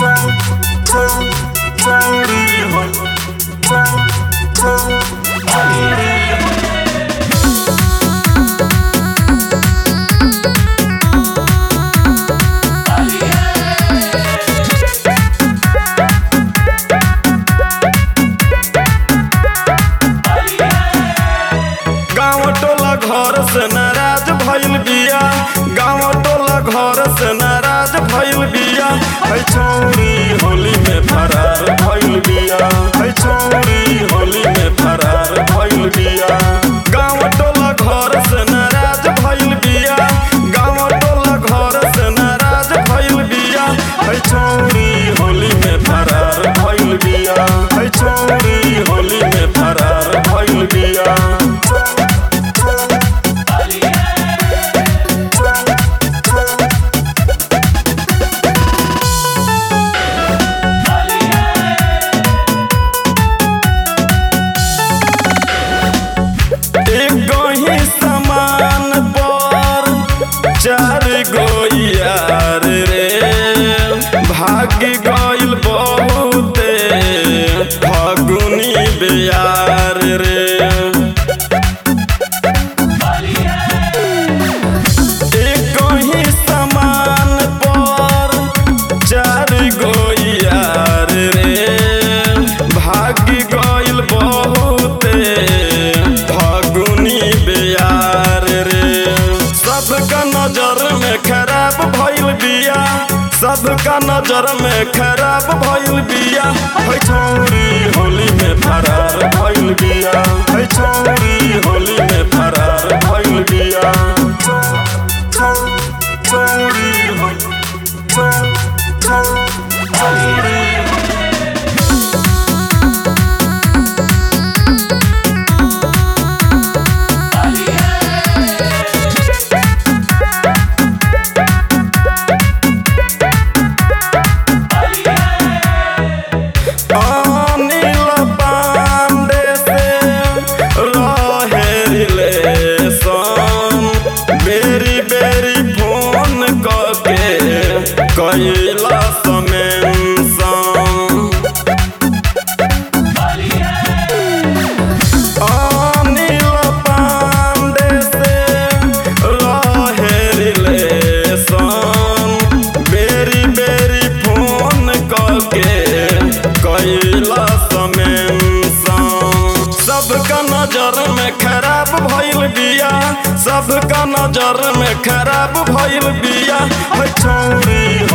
घर से नाराज भइल बिया, गाँव टोला घर से नाराज भइल बिया। है छौरी होली में फरार भइल बिया, है छौरी होली में फरार भइल बिया। गाँव टोला घर से नाराज भइल बिया, गाँव टोला घर से नाराज भइल बिया। है छौरी होली में फरार भइल बिया, है छौरी होली में फरार भइल बिया। चार गो यार रे भाग गइल बहुते फागुनी बेयार रे। एक ही समान पर चार गो यार रे भाग गइल बहुते फागुनी बेयार रे। सबका नजर में खराब भइल बिया, सबका नजर में खराब भइल बिया। है छौरी होली में फरार भइल बिया, है छौरी होली में फरार भइल बिया। कैला अनिल पांडे से रहे रिलेशन, बेरी बेरी फोन करके कैला समेंशन। सबका नजर में खराब भइल बिया, सबका नजर में खराब भइल बिया। है छौरी